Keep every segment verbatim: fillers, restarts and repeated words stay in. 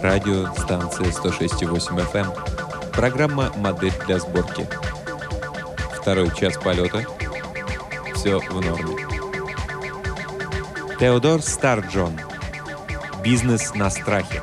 Радиостанция сто шесть и восемь эф эм. Программа «Модель для сборки». Второй час полета. Все в норме. Теодор Старджон. Бизнес на страхе.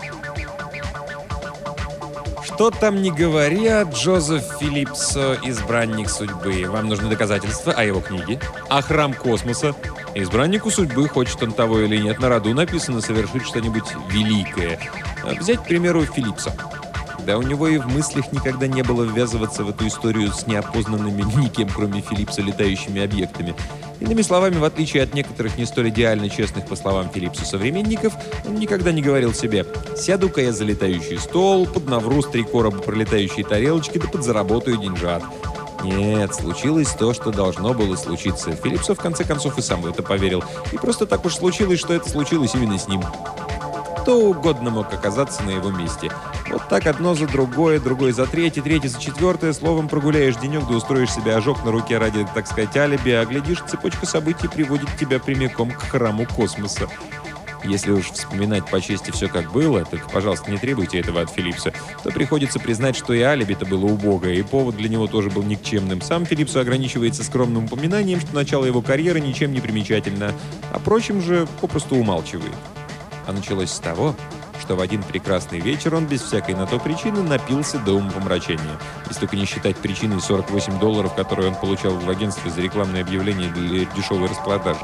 Что там ни говори, а Джозеф Филлипсо – избранник судьбы. Вам нужны доказательства о его книге? А храм космоса? Избраннику судьбы, хочет он того или нет, на роду написано совершить что-нибудь великое. Взять, к примеру, Филлипсо. Да у него и в мыслях никогда не было ввязываться в эту историю с неопознанными никем, кроме Филлипса, летающими объектами. Иными словами, в отличие от некоторых не столь идеально честных, по словам Филлипса, современников, он никогда не говорил себе: «Сяду-ка я за летающий стол, поднавру с три короба пролетающие тарелочки, да подзаработаю деньжат». Нет, случилось то, что должно было случиться. Филлипсо, в конце концов, и сам в это поверил. И просто так уж случилось, что это случилось именно с ним. Кто угодно мог оказаться на его месте. Вот так одно за другое, другое за третье, третье за четвертое. Словом, прогуляешь денек, да устроишь себе ожог на руке ради, так сказать, алиби, а глядишь, цепочка событий приводит тебя прямиком к храму космоса. Если уж вспоминать по чести все как было, только, пожалуйста, не требуйте этого от Филлипса, то приходится признать, что и алиби-то было убогое, и повод для него тоже был никчемным. Сам Филлипс ограничивается скромным упоминанием, что начало его карьеры ничем не примечательно, а прочим же попросту умалчивает. А началось с того, что в один прекрасный вечер он без всякой на то причины напился до умопомрачения. Если только не считать причиной сорок восемь долларов, которые он получал в агентстве за рекламное объявление для дешевой распродажи.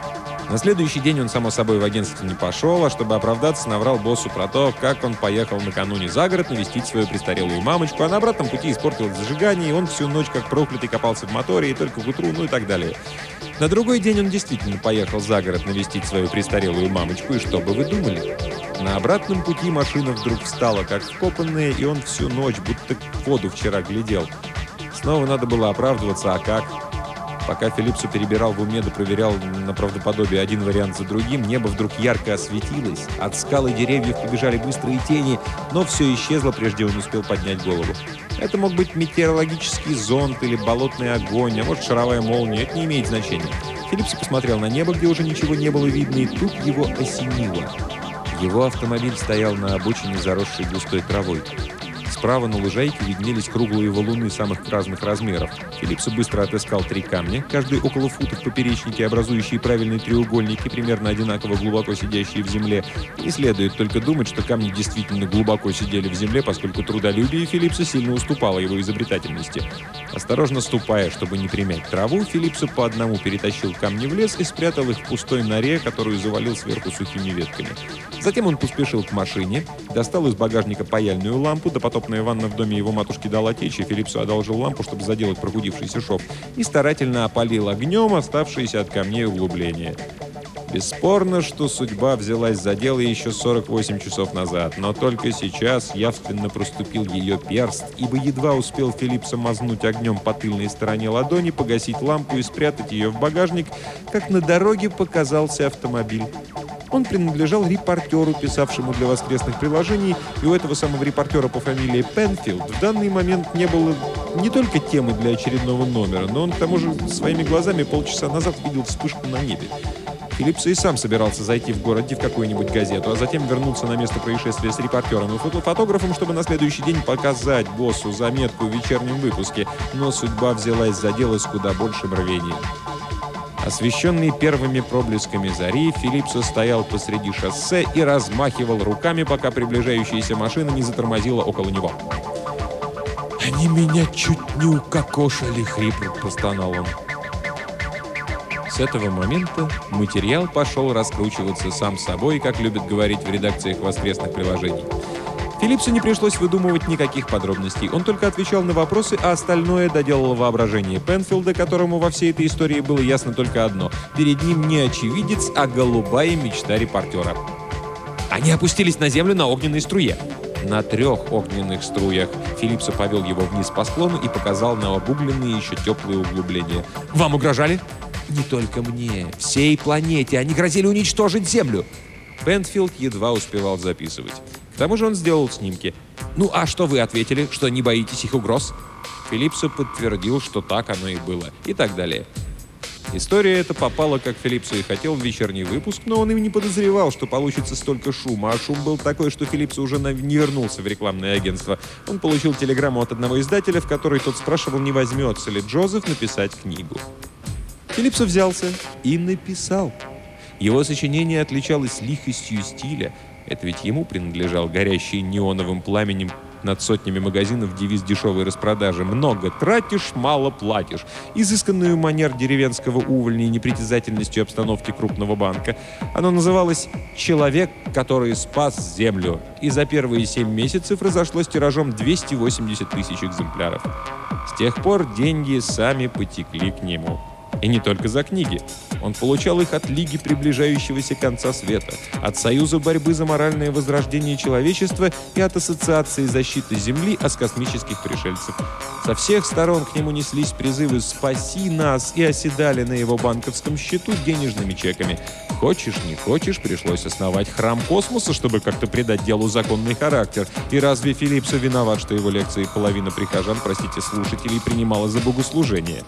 На следующий день он, само собой, в агентство не пошел, а чтобы оправдаться, наврал боссу про то, как он поехал накануне за город навестить свою престарелую мамочку, а на обратном пути испортилось зажигание, и он всю ночь как проклятый копался в моторе, и только к утру, ну и так далее. На другой день он действительно поехал за город навестить свою престарелую мамочку, и что бы вы думали? На обратном пути машина вдруг встала, как вкопанная, и он всю ночь будто в воду вчера глядел. Снова надо было оправдываться, а как? Пока Филлипсо перебирал в уме да проверял на правдоподобие один вариант за другим, небо вдруг ярко осветилось. От скал и деревьев побежали быстрые тени, но все исчезло, прежде он успел поднять голову. Это мог быть метеорологический зонд или болотный огонь, а может шаровая молния, это не имеет значения. Филлипсо посмотрел на небо, где уже ничего не было видно, и тут его осенило. Его автомобиль стоял на обочине, заросшей густой травой. Справа на лужайке виднелись круглые валуны самых разных размеров. Филлипсо быстро отыскал три камня, каждый около фута в поперечнике, образующие правильные треугольники, примерно одинаково глубоко сидящие в земле. Не следует только думать, что камни действительно глубоко сидели в земле, поскольку трудолюбие Филлипса сильно уступало его изобретательности. Осторожно ступая, чтобы не примять траву, Филлипсо по одному перетащил камни в лес и спрятал их в пустой норе, которую завалил сверху сухими ветками. Затем он поспешил к машине, достал из багажника паяльную лампу, допотопная ванна в доме его матушки дала течь, и Филлипсу одолжил лампу, чтобы заделать прохудившийся шов, и старательно опалил огнем оставшиеся от камней углубления. Бесспорно, что судьба взялась за дело еще сорок восемь часов назад, но только сейчас явственно проступил ее перст, ибо едва успел Филлипсо мазнуть огнем по тыльной стороне ладони, погасить лампу и спрятать ее в багажник, как на дороге показался автомобиль. Он принадлежал репортеру, писавшему для воскресных приложений, и у этого самого репортера по фамилии Пенфилд в данный момент не было не только темы для очередного номера, но он к тому же своими глазами полчаса назад видел вспышку на небе. Филлипсо и сам собирался зайти в городе в какую-нибудь газету, а затем вернуться на место происшествия с репортером и фотофотографом, чтобы на следующий день показать боссу заметку в вечернем выпуске, но судьба взялась за дело с куда большим рвением. Освещенный первыми проблесками зари, Филлипсо стоял посреди шоссе и размахивал руками, пока приближающаяся машина не затормозила около него. «Они меня чуть не укокошили!» — хрипло простонал он. С этого момента материал пошел раскручиваться сам собой, как любят говорить в редакциях воскресных приложений. Филлипсу не пришлось выдумывать никаких подробностей. Он только отвечал на вопросы, а остальное доделало воображение Пенфилда, которому во всей этой истории было ясно только одно. Перед ним не очевидец, а голубая мечта репортера. Они опустились на землю на огненной струе. На трех огненных струях. Филлипсо повел его вниз по склону и показал на обугленные еще теплые углубления. «Вам угрожали?» «Не только мне. Всей планете. Они грозили уничтожить Землю». Пенфилд едва успевал записывать. К тому же он сделал снимки. «Ну, а что вы ответили? Что не боитесь их угроз?» Филлипсо подтвердил, что так оно и было. И так далее. История эта попала, как Филипсо и хотел, в вечерний выпуск, но он и не подозревал, что получится столько шума. А шум был такой, что Филипсо уже не вернулся в рекламное агентство. Он получил телеграмму от одного издателя, в которой тот спрашивал, не возьмется ли Джозеф написать книгу. Филипсо взялся и написал. Его сочинение отличалось лихостью стиля. Это ведь ему принадлежал горящий неоновым пламенем над сотнями магазинов девиз дешевой распродажи: «Много тратишь, мало платишь», изысканную манер деревенского увольня и непритязательностью обстановки крупного банка. Оно называлось «Человек, который спас землю», и за первые семь месяцев разошлось тиражом двести восемьдесят тысяч экземпляров. С тех пор деньги сами потекли к нему. И не только за книги. Он получал их от Лиги приближающегося конца света, от Союза борьбы за моральное возрождение человечества и от Ассоциации защиты Земли от космических пришельцев. Со всех сторон к нему неслись призывы «Спаси нас!» и оседали на его банковском счету денежными чеками. Хочешь, не хочешь, пришлось основать храм космоса, чтобы как-то придать делу законный характер. И разве Филипсо виноват, что его лекции половина прихожан, простите, слушателей, принимала за богослужение?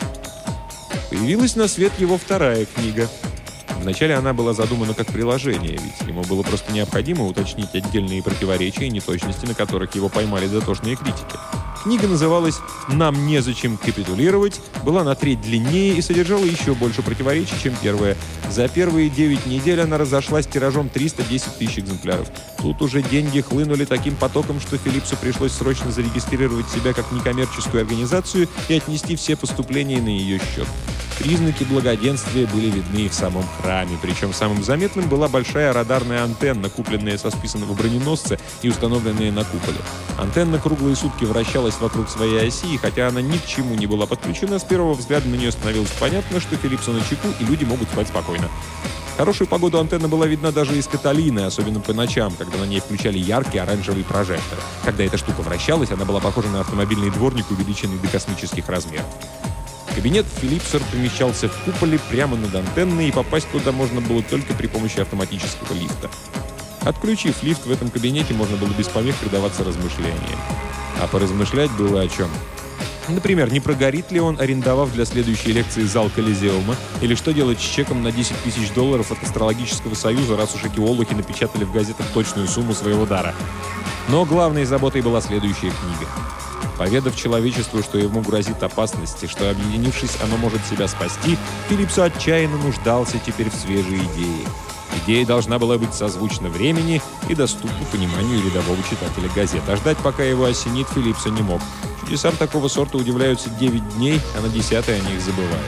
Появилась на свет его вторая книга. Вначале она была задумана как приложение, ведь ему было просто необходимо уточнить отдельные противоречия и неточности, на которых его поймали дотошные критики. Книга называлась «Нам незачем капитулировать», была на треть длиннее и содержала еще больше противоречий, чем первая. За первые девять недель она разошлась тиражом триста десять тысяч экземпляров. Тут уже деньги хлынули таким потоком, что Филипсу пришлось срочно зарегистрировать себя как некоммерческую организацию и отнести все поступления на ее счет. Признаки благоденствия были видны и в самом храме, причем самым заметным была большая радарная антенна, купленная со списанного броненосца и установленная на куполе. Антенна круглые сутки вращалась вокруг своей оси, и хотя она ни к чему не была подключена, с первого взгляда на нее становилось понятно, что Филипсо на чеку, и люди могут спать спокойно. В хорошую погоду антенна была видна даже из Каталины, особенно по ночам, когда на ней включали яркий оранжевый прожектор. Когда эта штука вращалась, она была похожа на автомобильный дворник, увеличенный до космических размеров. Кабинет Филипсо помещался в куполе прямо над антенной, и попасть туда можно было только при помощи автоматического лифта. Отключив лифт, в этом кабинете можно было без помех предаваться размышлениям. А поразмышлять было о чем. Например, не прогорит ли он, арендовав для следующей лекции зал Колизеума, или что делать с чеком на десять тысяч долларов от Астрологического союза, раз уж эти олухи напечатали в газетах точную сумму своего дара. Но главной заботой была следующая книга. Поведав человечеству, что ему грозит опасность, и что, объединившись, оно может себя спасти, Филипсо отчаянно нуждался теперь в свежей идее. Идея должна была быть созвучна времени и доступна пониманию рядового читателя газет. А ждать, пока его осенит, Филипсо не мог. Чудесам такого сорта удивляются девять дней, а на десятый о них забывают.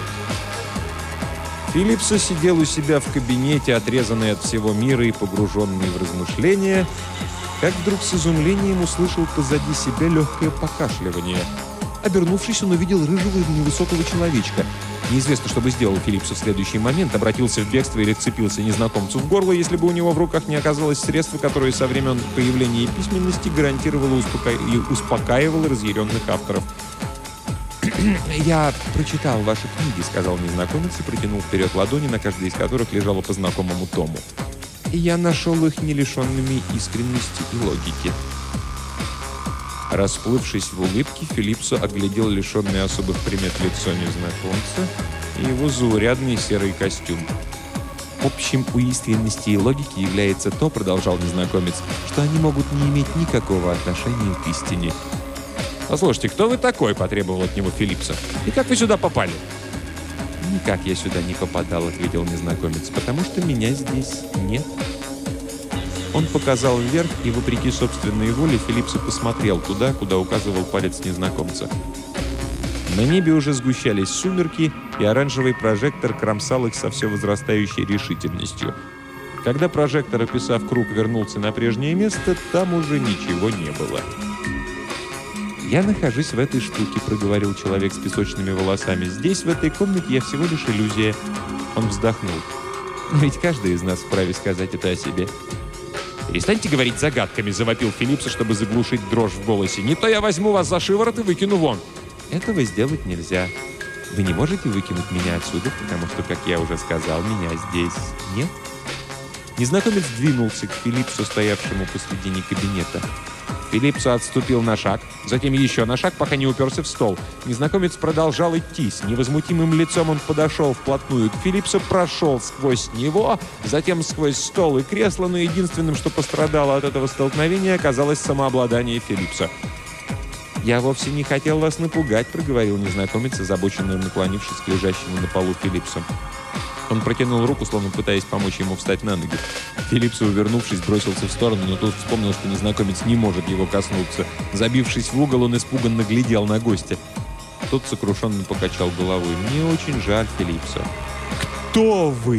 Филипсо сидел у себя в кабинете, отрезанный от всего мира и погруженный в размышления, как вдруг с изумлением услышал позади себя легкое покашливание. Обернувшись, он увидел рыжего и невысокого человечка. Неизвестно, что бы сделал Филипсо в следующий момент, обратился в бегство или вцепился незнакомцу в горло, если бы у него в руках не оказалось средства, которое со времен появления письменности гарантировало успока... и успокаивало разъяренных авторов. «Я прочитал ваши книги», — сказал незнакомец и протянул вперед ладони, на каждой из которых лежало по знакомому тому. «И я нашел их не лишенными искренности и логики». Расплывшись в улыбке, Филипсо оглядел лишенный особых примет лицо незнакомца и его заурядный серый костюм. «Общим у искренности и логики является то, — продолжал незнакомец, — что они могут не иметь никакого отношения к истине». «Послушайте, кто вы такой?» — потребовал от него Филипсо. «И как вы сюда попали?» «Никак я сюда не попадал», — ответил незнакомец, — «потому что меня здесь нет». Он показал вверх, и, вопреки собственной воле, Филипсо посмотрел туда, куда указывал палец незнакомца. На небе уже сгущались сумерки, и оранжевый прожектор кромсал их со все возрастающей решительностью. Когда прожектор, описав круг, вернулся на прежнее место, там уже ничего не было. «Я нахожусь в этой штуке», — проговорил человек с песочными волосами. «Здесь, в этой комнате, я всего лишь иллюзия». Он вздохнул. «Но ведь каждый из нас вправе сказать это о себе». «Перестаньте говорить загадками», — завопил Филипсо, чтобы заглушить дрожь в голосе. «Не то я возьму вас за шиворот и выкину вон». «Этого сделать нельзя. Вы не можете выкинуть меня отсюда, потому что, как я уже сказал, меня здесь нет». Незнакомец двинулся к Филипсу, стоявшему посредине кабинета. Филипсо отступил на шаг, затем еще на шаг, пока не уперся в стол. Незнакомец продолжал идти. С невозмутимым лицом он подошел вплотную к Филипсу, прошел сквозь него, затем сквозь стол и кресло, но единственным, что пострадало от этого столкновения, оказалось самообладание Филипса. «Я вовсе не хотел вас напугать», — проговорил незнакомец, озабоченно наклонившись к лежащему на полу Филипсу. Он протянул руку, словно пытаясь помочь ему встать на ноги. Филипс, увернувшись, бросился в сторону, но тут вспомнил, что незнакомец не может его коснуться. Забившись в угол, он испуганно глядел на гостя. Тот сокрушенно покачал головой. «Мне очень жаль Филипса». «Кто вы?»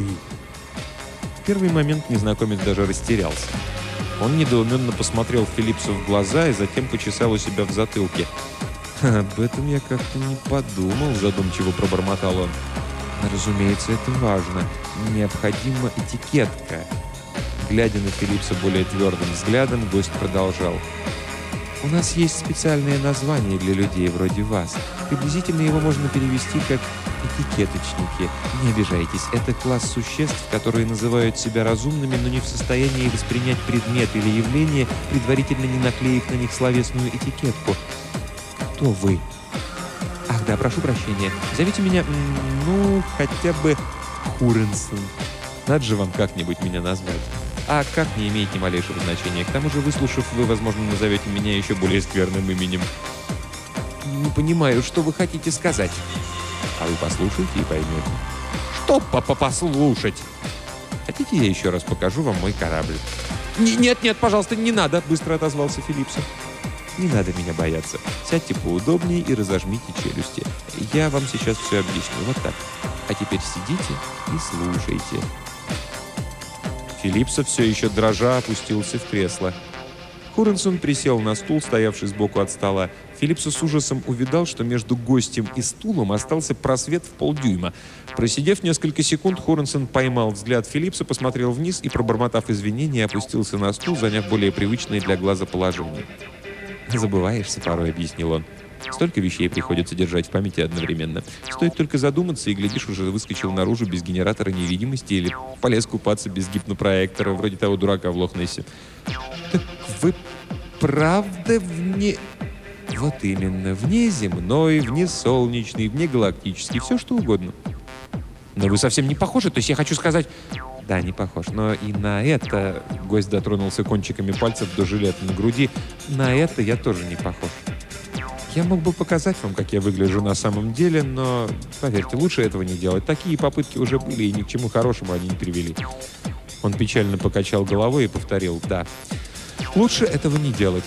В первый момент незнакомец даже растерялся. Он недоуменно посмотрел Филипсу в глаза и затем почесал у себя в затылке. «Об этом я как-то не подумал», — задумчиво пробормотал он. «Разумеется, это важно. Необходима этикетка». Глядя на Филипса более твердым взглядом, гость продолжал. «У нас есть специальное название для людей вроде вас. Приблизительно его можно перевести как этикеточники. Не обижайтесь, это класс существ, которые называют себя разумными, но не в состоянии воспринять предмет или явление, предварительно не наклеив на них словесную этикетку. Кто вы?» «Ах да, прошу прощения. Зовите меня, ну, хотя бы Хуренсон. Надо же вам как-нибудь меня назвать. А как не имеет ни малейшего значения. К тому же, выслушав, вы, возможно, назовете меня еще более скверным именем». «Не понимаю, что вы хотите сказать». «А вы послушайте и поймете». «Что по-послушать?» «Хотите, я еще раз покажу вам мой корабль?» «Нет, нет, пожалуйста, не надо», — быстро отозвался Филипсо. «Не надо меня бояться. Сядьте поудобнее и разожмите челюсти. Я вам сейчас все объясню. Вот так. А теперь сидите и слушайте». Филипсо, все еще дрожа, опустился в кресло. Хуренсон присел на стул, стоявший сбоку от стола. Филипсо с ужасом увидал, что между гостем и стулом остался просвет в полдюйма. Просидев несколько секунд, Хуренсон поймал взгляд Филипса, посмотрел вниз и, пробормотав извинения, опустился на стул, заняв более привычное для глаза положение. «Забываешься порой», — объяснил он. «Столько вещей приходится держать в памяти одновременно. Стоит только задуматься, и, глядишь, уже выскочил наружу без генератора невидимости или полез купаться без гипнопроектора, вроде того дурака в Лох-Нессе». «Так вы правда вне...» «Вот именно. Внеземной, внесолнечный, внегалактический, все что угодно». «Но вы совсем не похожи, то есть я хочу сказать...» «Да, не похож, но и на это...» Гость дотронулся кончиками пальцев до жилета на груди. «На это я тоже не похож. Я мог бы показать вам, как я выгляжу на самом деле, но, поверьте, лучше этого не делать. Такие попытки уже были, и ни к чему хорошему они не привели». Он печально покачал головой и повторил: «Да, лучше этого не делать».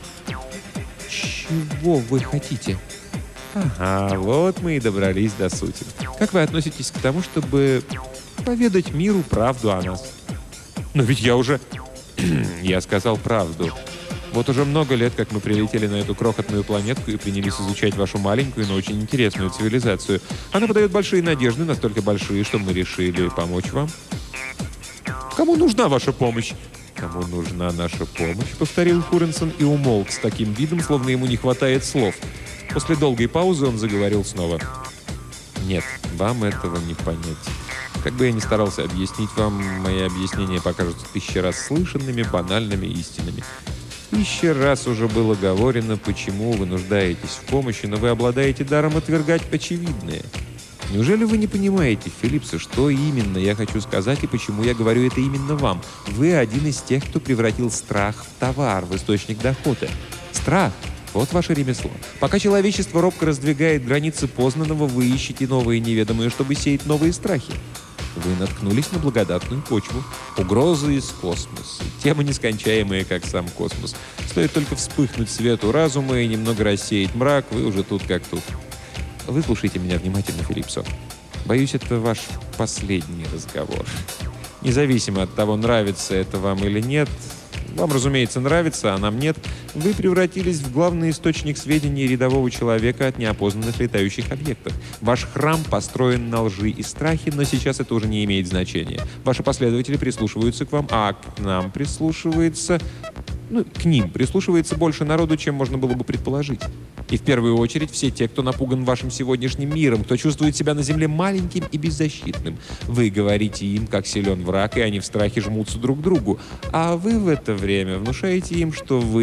«Чего вы хотите?» «Ага, вот мы и добрались до сути. Как вы относитесь к тому, чтобы поведать миру правду о нас?» «Но ведь я уже...» «Я сказал правду. Вот уже много лет, как мы прилетели на эту крохотную планетку и принялись изучать вашу маленькую, но очень интересную цивилизацию. Она подает большие надежды, настолько большие, что мы решили помочь вам». «Кому нужна ваша помощь?» «Кому нужна наша помощь?» — повторил Хуренсон и умолк с таким видом, словно ему не хватает слов. После долгой паузы он заговорил снова. «Нет, вам этого не понять. Как бы я ни старался объяснить вам, мои объяснения покажутся тысячи раз слышанными, банальными истинами. Тысячи раз уже было говорено, почему вы нуждаетесь в помощи, но вы обладаете даром отвергать очевидное. Неужели вы не понимаете, Филипсо, что именно я хочу сказать и почему я говорю это именно вам? Вы один из тех, кто превратил страх в товар, в источник дохода. Страх — вот ваше ремесло. Пока человечество робко раздвигает границы познанного, вы ищете новые неведомые, чтобы сеять новые страхи. Вы наткнулись на благодатную почву. Угрозы из космоса. Темы нескончаемые, как сам космос. Стоит только вспыхнуть свету разума и немного рассеять мрак, вы уже тут как тут. Выслушайте меня внимательно, Филипсо. Боюсь, это ваш последний разговор. Независимо от того, нравится это вам или нет, вам, разумеется, нравится, а нам нет, вы превратились в главный источник сведений рядового человека от неопознанных летающих объектов. Ваш храм построен на лжи и страхе, но сейчас это уже не имеет значения. Ваши последователи прислушиваются к вам, а к нам прислушивается... Ну, к ним прислушивается больше народу, чем можно было бы предположить. И в первую очередь все те, кто напуган вашим сегодняшним миром, кто чувствует себя на земле маленьким и беззащитным. Вы говорите им, как силен враг, и они в страхе жмутся друг к другу. А вы в это время внушаете им, что вы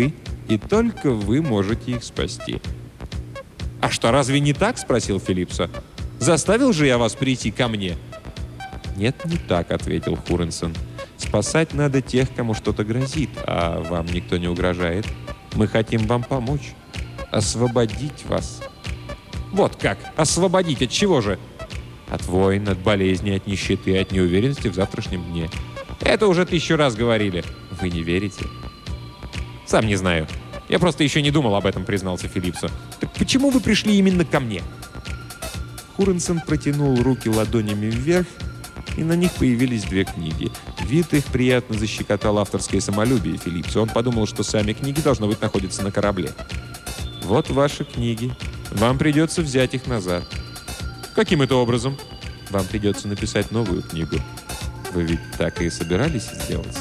и только вы можете их спасти». «А что, разве не так?» – спросил Филипсо. «Заставил же я вас прийти ко мне?» «Нет, не так», – ответил Хуренсон. «Спасать надо тех, кому что-то грозит, а вам никто не угрожает. Мы хотим вам помочь, освободить вас». «Вот как? Освободить от чего же?» «От войн, от болезней, от нищеты, от неуверенности в завтрашнем дне». «Это уже тысячу раз говорили». «Вы не верите?» «Сам не знаю. Я просто еще не думал об этом», — признался Филипсо. «Так почему вы пришли именно ко мне?» Хуренсон протянул руки ладонями вверх, и на них появились две книги. Вид их приятно защекотал авторское самолюбие Филипсо. Он подумал, что сами книги, должно быть, находятся на корабле. «Вот ваши книги. Вам придется взять их назад». «Каким это образом?» «Вам придется написать новую книгу. Вы ведь так и собирались сделать?»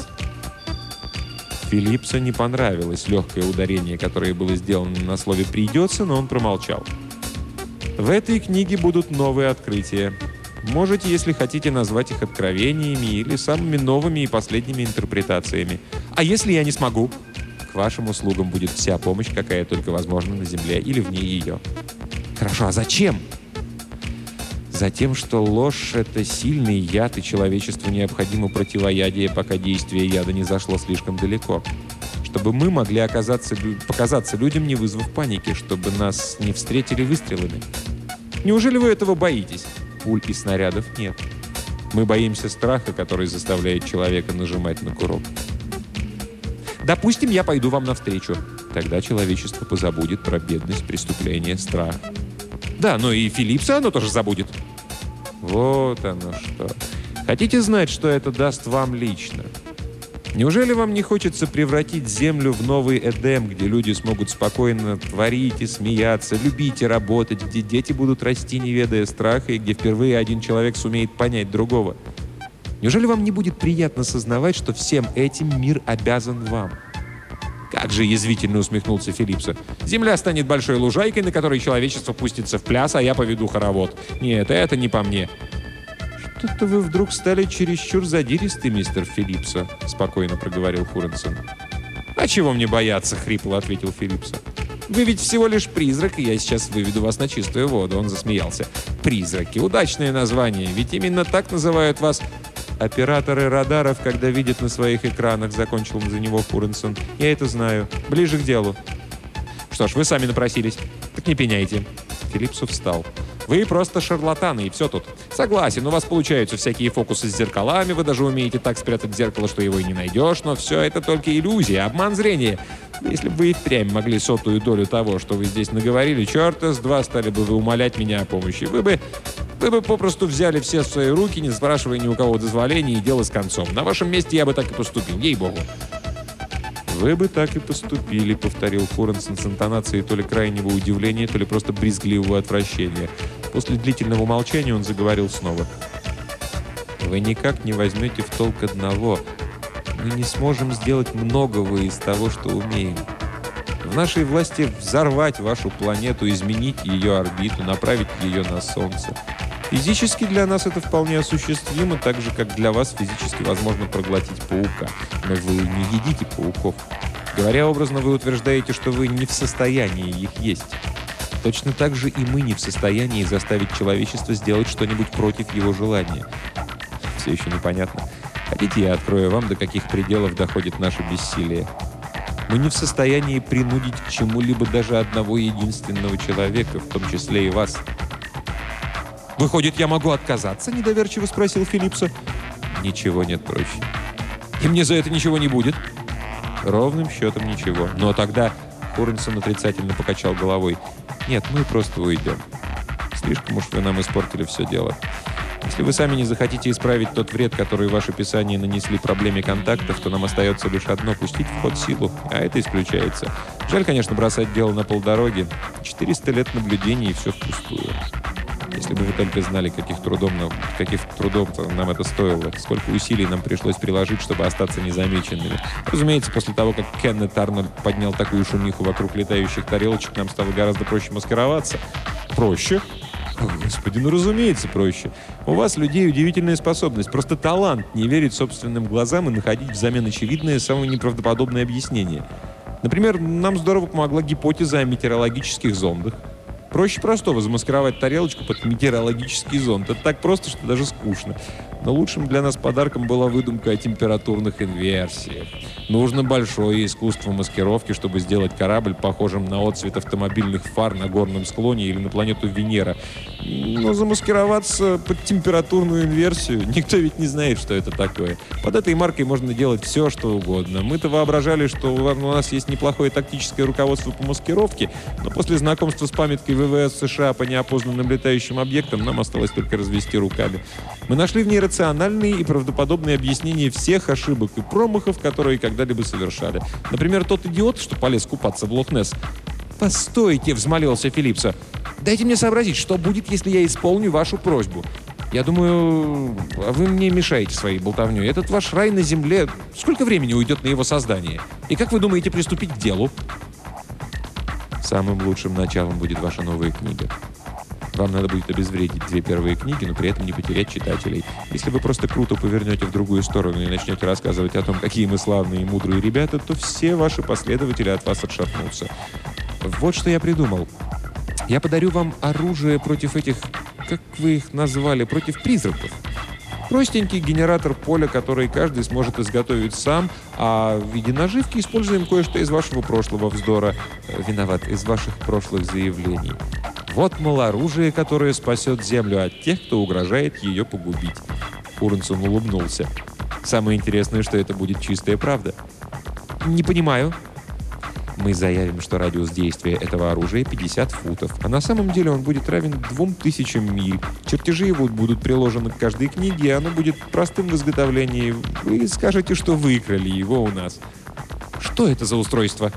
Филипсо не понравилось легкое ударение, которое было сделано на слове «придется», но он промолчал. «В этой книге будут новые открытия. Можете, если хотите, назвать их откровениями или самыми новыми и последними интерпретациями. А если я не смогу?» «К вашим услугам будет вся помощь, какая только возможна на Земле или вне ее». «Хорошо, а зачем?» «Затем, что ложь — это сильный яд, и человечеству необходимо противоядие, пока действие яда не зашло слишком далеко. Чтобы мы могли оказаться, показаться людям, не вызвав паники, чтобы нас не встретили выстрелами. Неужели вы этого боитесь?» «Пуль и снарядов нет. Мы боимся страха, который заставляет человека нажимать на курок». «Допустим, я пойду вам навстречу». «Тогда человечество позабудет про бедность, преступление, страх». «Да, но и Филипсо оно тоже забудет». «Вот оно что. Хотите знать, что это даст вам лично? Неужели вам не хочется превратить Землю в новый Эдем, где люди смогут спокойно творить и смеяться, любить и работать, где дети будут расти, не ведая страха, и где впервые один человек сумеет понять другого? Неужели вам не будет приятно сознавать, что всем этим мир обязан вам?» «Как же!» — язвительно усмехнулся Филипсо. «Земля станет большой лужайкой, на которой человечество пустится в пляс, а я поведу хоровод. Нет, это не по мне». «Что-то вы вдруг стали чересчур задиристы, мистер Филипсо», — спокойно проговорил Хуренсон. «А чего мне бояться?» — хрипло ответил Филипсо. «Вы ведь всего лишь призрак, и я сейчас выведу вас на чистую воду». Он засмеялся. «Призраки. Удачное название, ведь именно так называют вас...» «Операторы радаров, когда видят на своих экранах», — закончил за него Хуренсон. «Я это знаю. Ближе к делу». «Что ж, вы сами напросились. Так не пеняйте». Филипсо встал. «Вы просто шарлатаны, и все тут. Согласен, у вас получаются всякие фокусы с зеркалами, вы даже умеете так спрятать зеркало, что его и не найдешь, но все это только иллюзия, обман зрения. Если бы вы и впрямь могли сотую долю того, что вы здесь наговорили, черта с два стали бы вы умолять меня о помощи. Вы бы... Вы бы попросту взяли все в свои руки, не спрашивая ни у кого дозволения, и дело с концом. На вашем месте я бы так и поступил, ей-богу». «Вы бы так и поступили», — повторил Хуренсон с интонацией то ли крайнего удивления, то ли просто брезгливого отвращения. После длительного молчания он заговорил снова. «Вы никак не возьмете в толк одного. Мы не сможем сделать многого из того, что умеем. В нашей власти взорвать вашу планету, изменить ее орбиту, направить ее на Солнце. Физически для нас это вполне осуществимо, так же, как для вас физически возможно проглотить паука. Но вы не едите пауков. Говоря образно, вы утверждаете, что вы не в состоянии их есть. Точно так же и мы не в состоянии заставить человечество сделать что-нибудь против его желания. Все еще непонятно. Хотите, я открою вам, до каких пределов доходит наше бессилие? Мы не в состоянии принудить к чему-либо даже одного единственного человека, в том числе и вас». «Выходит, я могу отказаться?» — недоверчиво спросил Филипсо. «Ничего нет проще». «И мне за это ничего не будет?» «Ровным счетом ничего. Но тогда...» — Хуренсон отрицательно покачал головой. «Нет, мы просто уйдем. Слишком уж вы нам испортили все дело. Если вы сами не захотите исправить тот вред, который ваши писания нанесли проблеме контактов, то нам остается лишь одно — пустить в ход силу, а это исключается. Жаль, конечно, бросать дело на полдороги. четыреста лет наблюдений, и все впустую. Если бы вы только знали, каких трудом нам, каких трудов нам это стоило, сколько усилий нам пришлось приложить, чтобы остаться незамеченными. Разумеется, после того, как Кеннет Арнольд поднял такую шумиху вокруг летающих тарелочек, нам стало гораздо проще маскироваться». «Проще?» О, Господи, ну разумеется, проще. У вас, людей, удивительная способность, просто талант не верить собственным глазам и находить взамен очевидное самое неправдоподобное объяснение. Например, нам здорово помогла гипотеза о метеорологических зондах. Проще простого замаскировать тарелочку под метеорологический зонд. Это так просто, что даже скучно. Но лучшим для нас подарком была выдумка о температурных инверсиях. Нужно большое искусство маскировки, чтобы сделать корабль похожим на отцвет автомобильных фар на горном склоне или на планету Венера. Но замаскироваться под температурную инверсию никто ведь не знает, что это такое. Под этой маркой можно делать все, что угодно. Мы-то воображали, что у нас есть неплохое тактическое руководство по маскировке, но после знакомства с памяткой ВВС США по неопознанным летающим объектам нам осталось только развести руками. Мы нашли в ней рациональные и правдоподобные объяснения всех ошибок и промахов, которые когда-либо совершали. Например, тот идиот, что полез купаться в Лох-Несс. «Постойте!» — взмолился Филлипсо. «Дайте мне сообразить, что будет, если я исполню вашу просьбу. Я думаю, вы мне мешаете своей болтовней. Этот ваш рай на земле... Сколько времени уйдет на его создание? И как вы думаете приступить к делу?» «Самым лучшим началом будет ваша новая книга. Вам надо будет обезвредить две первые книги, но при этом не потерять читателей. Если вы просто круто повернете в другую сторону и начнете рассказывать о том, какие мы славные и мудрые ребята, то все ваши последователи от вас отшатнутся. Вот что я придумал. Я подарю вам оружие против этих, как вы их назвали, против призраков. Простенький генератор поля, который каждый сможет изготовить сам, а в виде наживки используем кое-что из вашего прошлого вздора. Виноват, из ваших прошлых заявлений. Вот, мол, оружие, которое спасет Землю от тех, кто угрожает ее погубить. Хуренсон улыбнулся. Самое интересное, что это будет чистая правда. Не понимаю. Мы заявим, что радиус действия этого оружия пятьдесят футов, а на самом деле он будет равен двум тысячам миль. Чертежи его будут приложены к каждой книге, и оно будет простым в изготовлении. Вы скажете, что выкрали его у нас. Что это за устройство?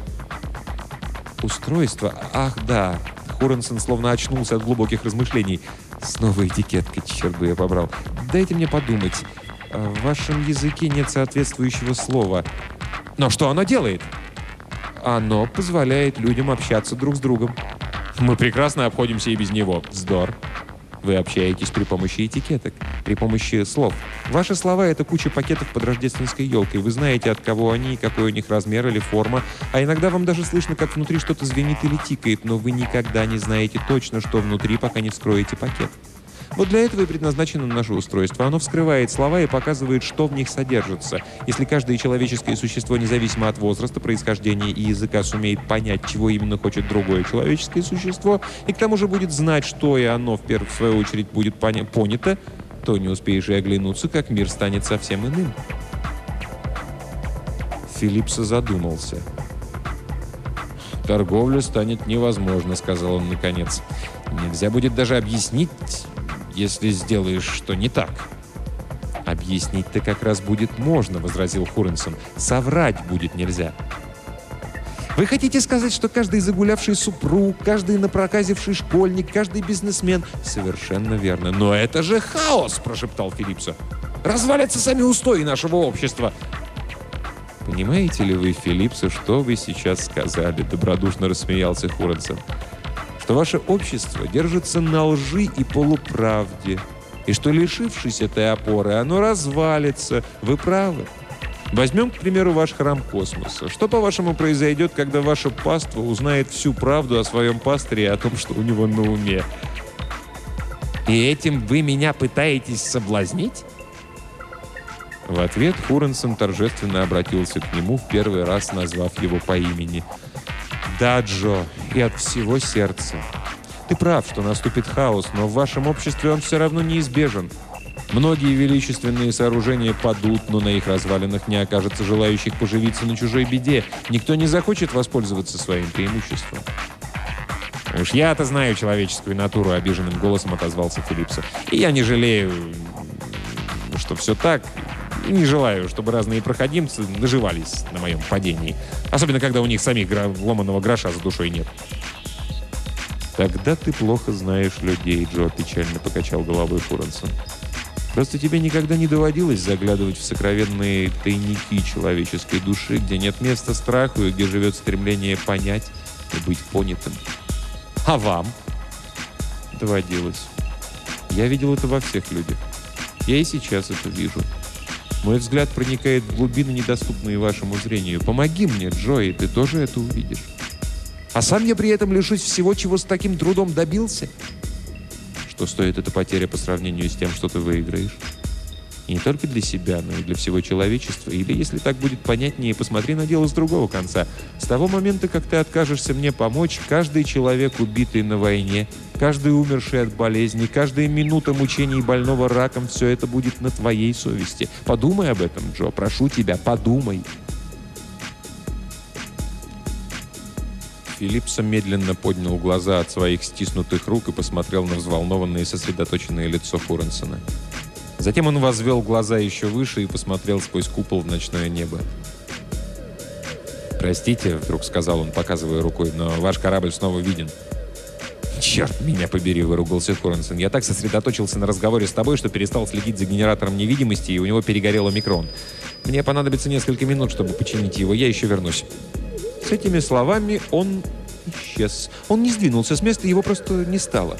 Устройство? Ах, да. Хуренсон словно очнулся от глубоких размышлений. Снова этикетка, черт бы я побрал. Дайте мне подумать. В вашем языке нет соответствующего слова. Но что оно делает? Оно позволяет людям общаться друг с другом. Мы прекрасно обходимся и без него. Вздор. Вы общаетесь при помощи этикеток, при помощи слов. Ваши слова — это куча пакетов под рождественской елкой. Вы знаете, от кого они, какой у них размер или форма. А иногда вам даже слышно, как внутри что-то звенит или тикает, но вы никогда не знаете точно, что внутри, пока не вскроете пакет. Вот для этого и предназначено наше устройство. Оно вскрывает слова и показывает, что в них содержится. Если каждое человеческое существо, независимо от возраста, происхождения и языка, сумеет понять, чего именно хочет другое человеческое существо, и к тому же будет знать, что и оно, в первую в свою очередь, будет поня- понято, то не успеешь и оглянуться, как мир станет совсем иным. Филлипсо задумался. «Торговля станет невозможна», — сказал он наконец. «Нельзя будет даже объяснить, если сделаешь что не так». «Объяснить-то как раз будет можно», — возразил Хуренсон. «Соврать будет нельзя». «Вы хотите сказать, что каждый загулявший супруг, каждый напроказивший школьник, каждый бизнесмен...» «Совершенно верно. Но это же хаос!» — прошептал Филлипсо. «Развалятся сами устои нашего общества!» «Понимаете ли вы, Филлипсо, что вы сейчас сказали?» — добродушно рассмеялся Хуренсон. «Что ваше общество держится на лжи и полуправде, и что, лишившись этой опоры, оно развалится. Вы правы. Возьмем, к примеру, ваш храм космоса. Что, по-вашему, произойдет, когда ваша паства узнает всю правду о своем пастыре и о том, что у него на уме?» «И этим вы меня пытаетесь соблазнить?» В ответ Хуренсон торжественно обратился к нему, в первый раз назвав его по имени. «Да, Джо, и от всего сердца. Ты прав, что наступит хаос, но в вашем обществе он все равно неизбежен. Многие величественные сооружения падут, но на их развалинах не окажется желающих поживиться на чужой беде. Никто не захочет воспользоваться своим преимуществом». «Уж я-то знаю человеческую натуру», — обиженным голосом отозвался Филлипсо. «И я не жалею, что все так, и не желаю, чтобы разные проходимцы наживались на моем падении. Особенно, когда у них самих гра- ломаного гроша за душой нет». «Тогда ты плохо знаешь людей, Джо», — печально покачал головой Хуренсон. «Просто тебе никогда не доводилось заглядывать в сокровенные тайники человеческой души, где нет места страху и где живет стремление понять и быть понятым». «А вам?» «Доводилось. Я видел это во всех людях. Я и сейчас это вижу. Мой взгляд проникает в глубины, недоступные вашему зрению. Помоги мне, Джо, и ты тоже это увидишь. А сам я при этом лишусь всего, чего с таким трудом добился. Что стоит эта потеря по сравнению с тем, что ты выиграешь? И не только для себя, но и для всего человечества. Или, если так будет понятнее, посмотри на дело с другого конца. С того момента, как ты откажешься мне помочь, каждый человек, убитый на войне, каждый умерший от болезни, каждая минута мучений больного раком, все это будет на твоей совести. Подумай об этом, Джо. Прошу тебя, подумай. Филипсо медленно поднял глаза от своих стиснутых рук и посмотрел на взволнованное и сосредоточенное лицо Хуренсона. Затем он возвел глаза еще выше и посмотрел сквозь купол в ночное небо. «Простите», — вдруг сказал он, показывая рукой, — «но ваш корабль снова виден». «Черт меня побери», — выругался Хуренсон. «Я так сосредоточился на разговоре с тобой, что перестал следить за генератором невидимости, и у него перегорел омикрон. Мне понадобится несколько минут, чтобы починить его. Я еще вернусь». С этими словами он исчез. Он не сдвинулся с места, его просто не стало.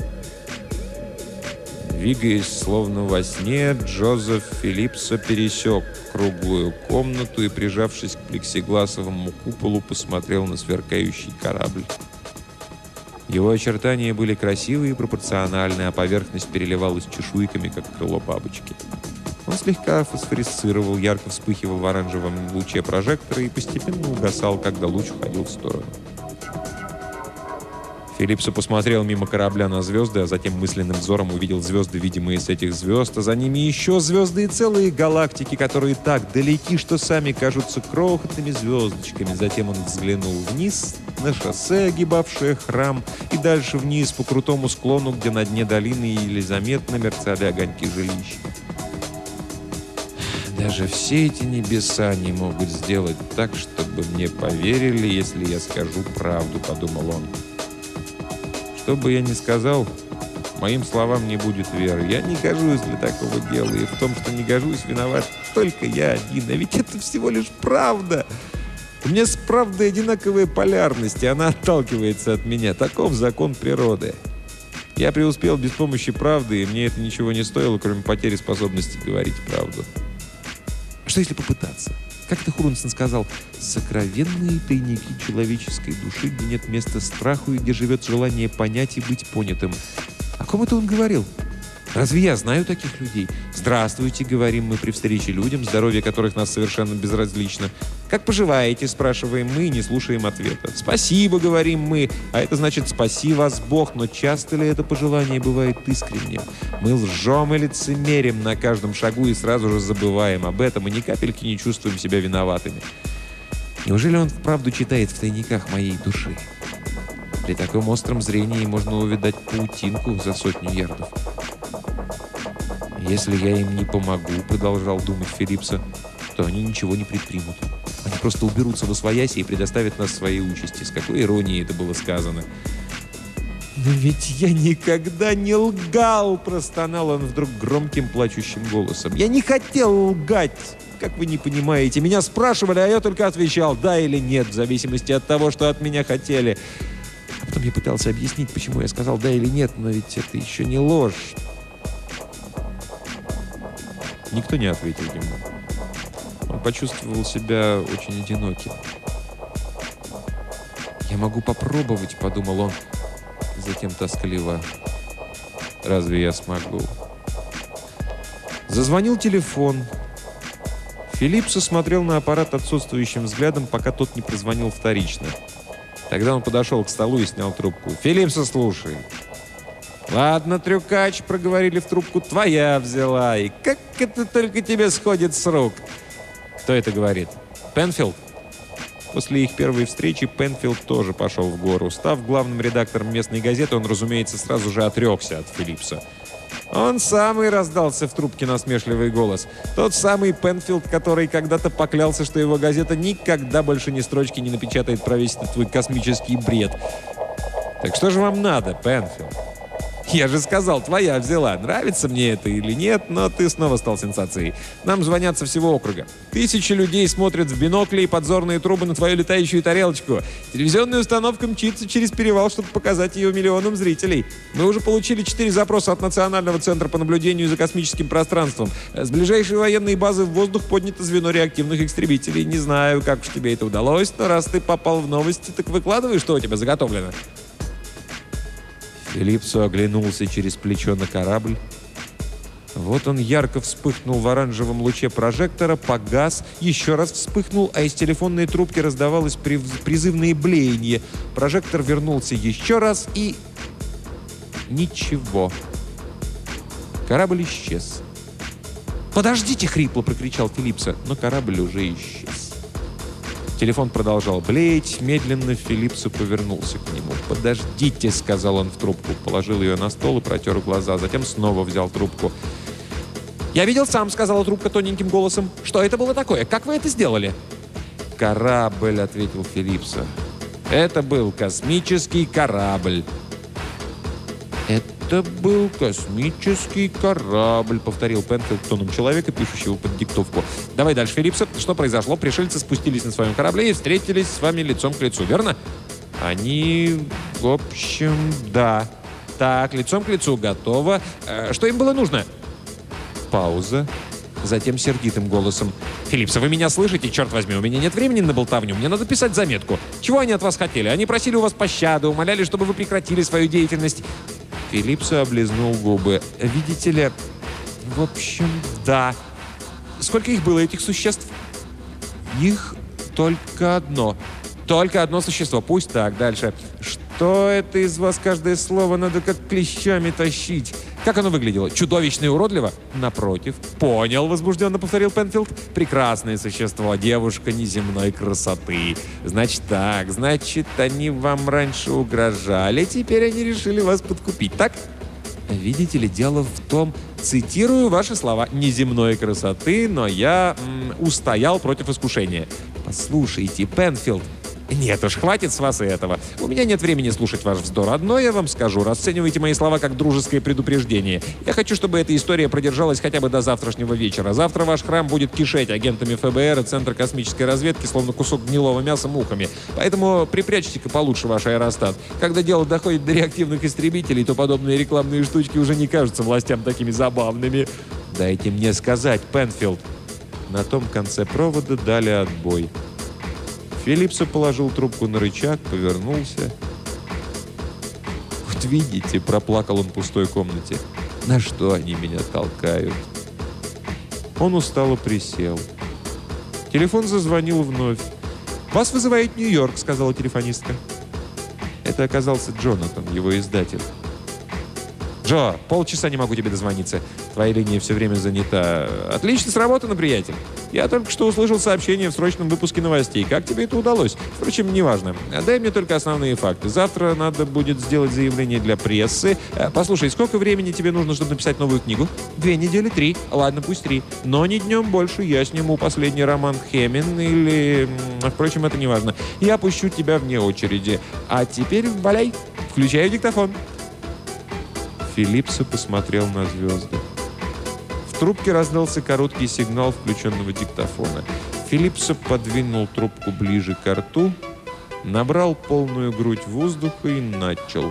Двигаясь словно во сне, Джозеф Филипсо пересек круглую комнату и, прижавшись к плексигласовому куполу, посмотрел на сверкающий корабль. Его очертания были красивые и пропорциональны, а поверхность переливалась чешуйками, как крыло бабочки. Он слегка фосфорисцировал, ярко вспыхивал в оранжевом луче прожектора и постепенно угасал, когда луч уходил в сторону. Филипсо посмотрел мимо корабля на звезды, а затем мысленным взором увидел звезды, видимые с этих звезд, а за ними еще звезды и целые галактики, которые так далеки, что сами кажутся крохотными звездочками. Затем он взглянул вниз на шоссе, огибавшее храм, и дальше вниз по крутому склону, где на дне долины еле заметно мерцали огоньки жилищ. «Даже все эти небеса не могут сделать так, чтобы мне поверили, если я скажу правду», — подумал он. «Что бы я ни сказал, моим словам не будет веры. Я не гожусь для такого дела, и в том, что не гожусь, виноват только я один. А ведь это всего лишь правда. У меня с правдой одинаковая полярность, и она отталкивается от меня. Таков закон природы. Я преуспел без помощи правды, и мне это ничего не стоило, кроме потери способности говорить правду. А что если попытаться? Как это Хуренсон сказал, сокровенные тайники человеческой души, где нет места страху и где живет желание понять и быть понятым. О ком это он говорил? Разве я знаю таких людей? «Здравствуйте», — говорим мы при встрече людям, здоровье которых нас совершенно безразлично. «Как поживаете?» — спрашиваем мы и не слушаем ответа. «Спасибо», — говорим мы, а это значит «спаси вас Бог», но часто ли это пожелание бывает искренним? Мы лжем и лицемерим на каждом шагу и сразу же забываем об этом и ни капельки не чувствуем себя виноватыми. Неужели он вправду читает в тайниках моей души? При таком остром зрении можно увидать паутинку за сотню ярдов. «Если я им не помогу», — продолжал думать Филипсо, — «то они ничего не предпримут. Они просто уберутся восвояси и предоставят нас своей участи». С какой иронией это было сказано. «Но ведь я никогда не лгал!» — простонал он вдруг громким плачущим голосом. «Я не хотел лгать! Как вы не понимаете, меня спрашивали, а я только отвечал «да» или «нет», в зависимости от того, что от меня хотели. А потом я пытался объяснить, почему я сказал «да» или «нет», но ведь это еще не ложь». Никто не ответил ему. Он почувствовал себя очень одиноким. «Я могу попробовать», — подумал он, затем тоскливо. «Разве я смогу?» Зазвонил телефон. Филипсо смотрел на аппарат отсутствующим взглядом, пока тот не прозвонил вторично. Тогда он подошел к столу и снял трубку. «Филипсо, слушай». «Ладно, трюкач», — проговорили в трубку, — «твоя взяла. И как это только тебе сходит с рук?» «Кто это говорит?» «Пенфилд?» После их первой встречи Пенфилд тоже пошел в гору. Став главным редактором местной газеты, он, разумеется, сразу же отрекся от Филипса. «Он самый», — раздался в трубке насмешливый голос. «Тот самый Пенфилд, который когда-то поклялся, что его газета никогда больше ни строчки не напечатает про весь этот твой космический бред. Так что же вам надо, Пенфилд?» Я же сказал, твоя взяла. Нравится мне это или нет, но ты снова стал сенсацией. Нам звонят со всего округа. Тысячи людей смотрят в бинокли и подзорные трубы на твою летающую тарелочку. Телевизионная установка мчится через перевал, чтобы показать ее миллионам зрителей. Мы уже получили четыре запроса от Национального центра по наблюдению за космическим пространством. С ближайшей военной базы в воздух поднято звено реактивных истребителей. Не знаю, как уж тебе это удалось, но раз ты попал в новости, так выкладывай, что у тебя заготовлено. Филипсо оглянулся через плечо на корабль. Вот он ярко вспыхнул в оранжевом луче прожектора, погас, еще раз вспыхнул, а из телефонной трубки раздавалось призывное блеяние. Прожектор вернулся еще раз и... Ничего. Корабль исчез. «Подождите!» — хрипло прокричал Филипсо, но корабль уже исчез. Телефон продолжал блеять. Медленно Филипсо повернулся к нему. «Подождите», — сказал он в трубку. Положил ее на стол и протер глаза. Затем снова взял трубку. «Я видел сам», — сказала трубка тоненьким голосом. «Что это было такое? Как вы это сделали?» «Корабль», — ответил Филипсо. «Это был космический корабль». «Это был космический корабль», — повторил Пенфилд тоном человека, пишущего под диктовку. «Давай дальше, Филипсо. Что произошло? Пришельцы спустились на своем корабле и встретились с вами лицом к лицу, верно?» «Они... в общем, да». «Так, лицом к лицу. Готово. Э, что им было нужно?» Пауза. Затем сердитым голосом. «Филипсо, вы меня слышите? Черт возьми, у меня нет времени на болтовню. Мне надо писать заметку. Чего они от вас хотели? Они просили у вас пощады, умоляли, чтобы вы прекратили свою деятельность». Филипсо облизнул губы. «Видите ли, в общем, да». «Сколько их было, этих существ?» «Их только одно». «Только одно существо. Пусть так. Дальше. Что это из вас каждое слово надо как клещами тащить? Как оно выглядело? Чудовищно и уродливо?» «Напротив». «Понял», — возбужденно повторил Пенфилд. «Прекрасное существо. Девушка неземной красоты. Значит так. Значит, они вам раньше угрожали. Теперь они решили вас подкупить, так?» «Видите ли, дело в том, цитирую ваши слова, неземной красоты, но я м, устоял против искушения». «Послушайте, Пенфилд». «Нет уж, хватит с вас и этого. У меня нет времени слушать ваш вздор. Одно я вам скажу. Расценивайте мои слова как дружеское предупреждение. Я хочу, чтобы эта история продержалась хотя бы до завтрашнего вечера. Завтра ваш храм будет кишеть агентами эф бэ эр и Центра космической разведки, словно кусок гнилого мяса мухами. Поэтому припрячьте-ка получше ваш аэростат. Когда дело доходит до реактивных истребителей, то подобные рекламные штучки уже не кажутся властям такими забавными». «Дайте мне сказать, Пенфилд». На том конце провода дали отбой. Филипсо положил трубку на рычаг, повернулся. «Вот видите», — проплакал он в пустой комнате, — «на что они меня толкают?» Он устало присел. Телефон зазвонил вновь. «Вас вызывает Нью-Йорк», — сказала телефонистка. Это оказался Джонатан, его издатель. «Джо, полчаса не могу тебе дозвониться. Твоя линия все время занята. Отлично сработано, приятель. Я только что услышал сообщение в срочном выпуске новостей. Как тебе это удалось? Впрочем, неважно. Дай мне только основные факты. Завтра надо будет сделать заявление для прессы. Послушай, сколько времени тебе нужно, чтобы написать новую книгу? Две недели, три. Ладно, пусть три. Но не днем больше. Я сниму последний роман Хемин или... Впрочем, это неважно. Я пущу тебя вне очереди. А теперь валяй. Включаю диктофон». Филипсо посмотрел на звезды. В трубке раздался короткий сигнал включенного диктофона. Филипсо подвинул трубку ближе к рту, набрал полную грудь воздуха и начал.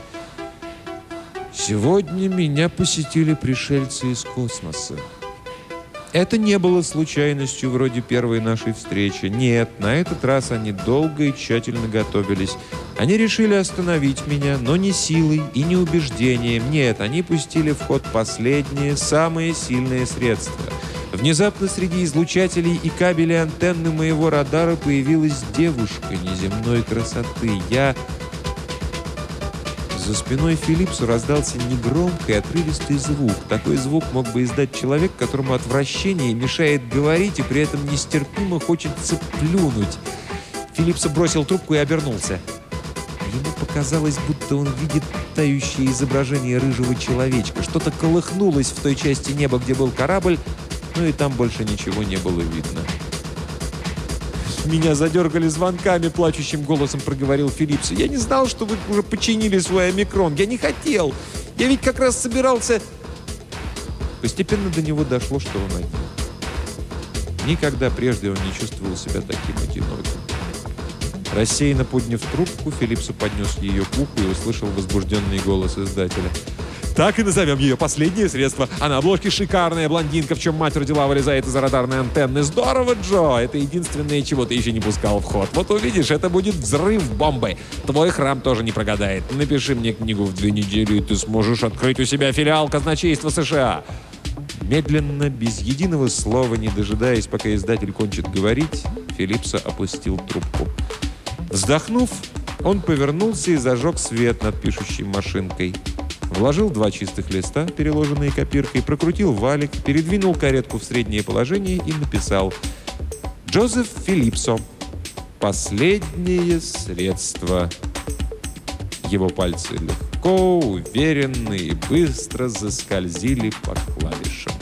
«Сегодня меня посетили пришельцы из космоса. Это не было случайностью вроде первой нашей встречи. Нет, на этот раз они долго и тщательно готовились. Они решили остановить меня, но не силой и не убеждением. Нет, они пустили в ход последнее, самое сильное средство. Внезапно среди излучателей и кабелей антенны моего радара появилась девушка неземной красоты. Я... За спиной Филипсу раздался негромкий, отрывистый звук. Такой звук мог бы издать человек, которому отвращение мешает говорить и при этом нестерпимо хочется плюнуть. Филипсо бросил трубку и обернулся. Ему показалось, будто он видит тающее изображение рыжего человечка. Что-то колыхнулось в той части неба, где был корабль, но и там больше ничего не было видно. «Меня задергали звонками», — плачущим голосом проговорил Филипсо. «Я не знал, что вы уже починили свой омикрон. Я не хотел. Я ведь как раз собирался... Постепенно до него дошло, что он один. Никогда прежде он не чувствовал себя таким одиноким. Рассеянно подняв трубку, Филипсо поднес ее к уху и услышал возбужденный голос издателя. «Так и назовем ее последнее средство. А на обложке шикарная блондинка, в чем мать родила, вылезает из радарной антенны. Здорово, Джо! Это единственное, чего ты еще не пускал в ход. Вот увидишь, это будет взрыв бомбы. Твой храм тоже не прогадает. Напиши мне книгу в две недели, и ты сможешь открыть у себя филиал казначейства США». Медленно, без единого слова, не дожидаясь, пока издатель кончит говорить, Филипсо опустил трубку. Вздохнув, он повернулся и зажег свет над пишущей машинкой. Вложил два чистых листа, переложенные копиркой, прокрутил валик, передвинул каретку в среднее положение и написал: «Джозеф Филипсо. Последнее средство». Его пальцы легко, уверенно и быстро заскользили по клавишам.